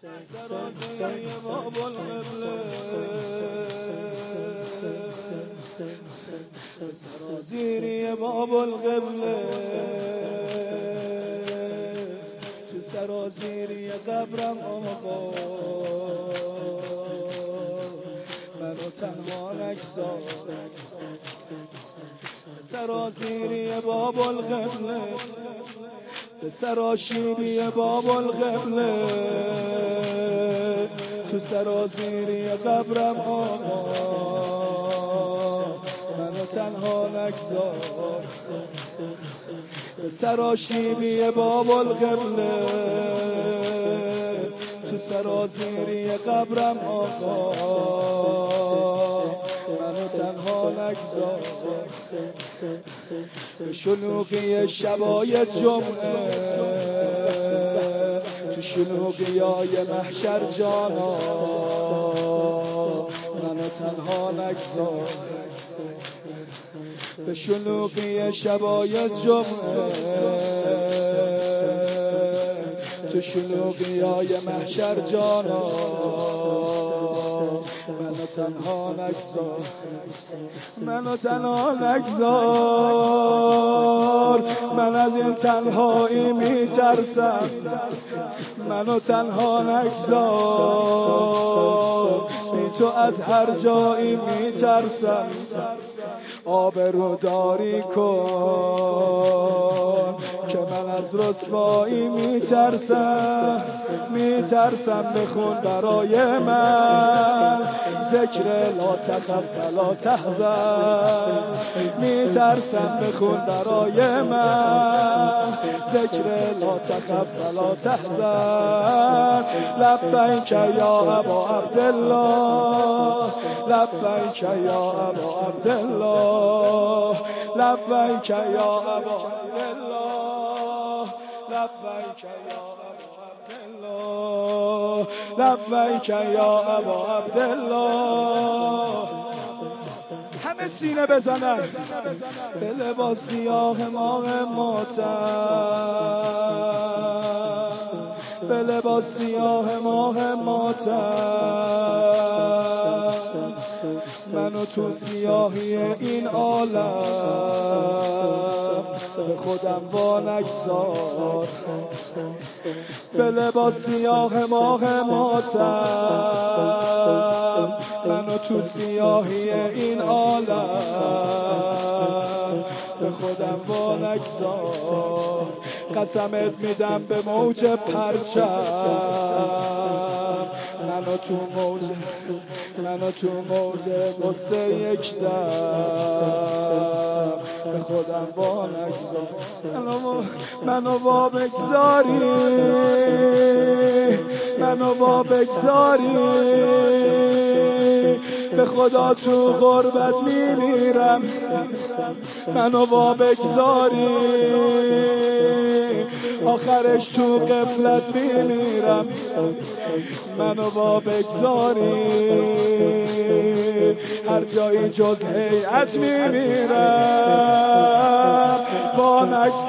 سرازیری باب القبله، سرازیری باب القبله، تو سرازیری قبرم آقا منو تنها نگذار. سرازیری باب القبله، به سراشیری باب القبله، تو سرازیری قبرم آقا منو تنها نگذار. به سراشیری باب القبله، تو سرازیری قبرم آقا منو تنها نگذار. به شلوغی شبای جمعه، تو شلوغیای محشر جانا منو تنها نگذار. به شلوغی شبای جمعه، تو شلوغیای محشر جانا منو تنها نگذار. منو تنها نگذار، من از این تنهایی میترسم. منو تنها نگذار، بی تو از هر جایی میترسم. آبروداری کن که من از رسوایی میترسم. بخون برای من ذکر لا تخف ولا تحزن. میترسم بخون برای من ذکر لا تخف ولا تحزن. لبیک یا ابا عبدالله، لبیک یا ابا عبدالله، لبیک یا ابا عبدالله، لبیک یا ابا عبدالله، لبیک یا ابا عبدالله. همه سینه بزنن به لباس سیاه ماه ماتم، به لباس سیاه ماه ماتم. منو تو سیاهی این عالم به خودم وا نگذار. به لباس سیاه ماه ماتم، منو تو سیاهی این عالم به خودم وا نگذار. قسمت میدم به موج پرچم، منو تو موج قصه یک دم به خودم وا نگذار. منو وا بگذاری، منو وا بگذاری، به خدا تو غربت میمیرم. منو وا بگذاری، آخرش تو غفلت میمیرم. منو وا بگذاری، هر جایی جز هیئت میمیرم. وا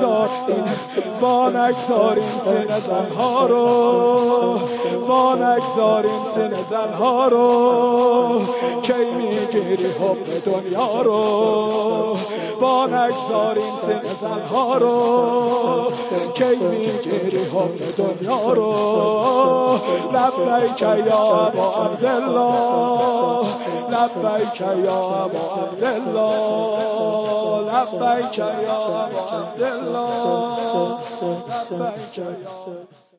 نگذار این سینه زنها رو، وا نگذار این سینه زنها رو، کی میگیری حب دنیا رو. وا نگذار این سینه زنها رو، کی میگیری حب دنیا رو. لبیک یا ابا عبدالله، لبیک یا ابا عبدالله، لبیک یا ابا عبدالله، لبیک یا